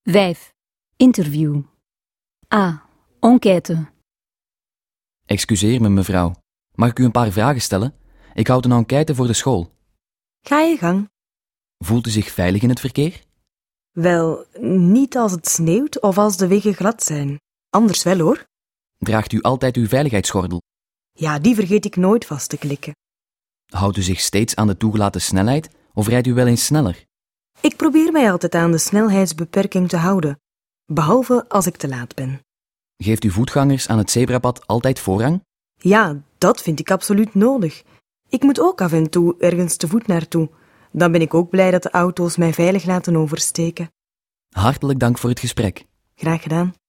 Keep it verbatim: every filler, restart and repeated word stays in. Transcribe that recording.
vijf. Interview. A. Enquête. Excuseer me, mevrouw. Mag ik u een paar vragen stellen? Ik houd een enquête voor de school. Ga je gang. Voelt u zich veilig in het verkeer? Wel, niet als het sneeuwt of als de wegen glad zijn. Anders wel, hoor. Draagt u altijd uw veiligheidsgordel? Ja, die vergeet ik nooit vast te klikken. Houdt u zich steeds aan de toegelaten snelheid of rijdt u wel eens sneller? Ik probeer mij altijd aan de snelheidsbeperking te houden, behalve als ik te laat ben. Geeft u voetgangers aan het zebrapad altijd voorrang? Ja, dat vind ik absoluut nodig. Ik moet ook af en toe ergens te voet naartoe. Dan ben ik ook blij dat de auto's mij veilig laten oversteken. Hartelijk dank voor het gesprek. Graag gedaan.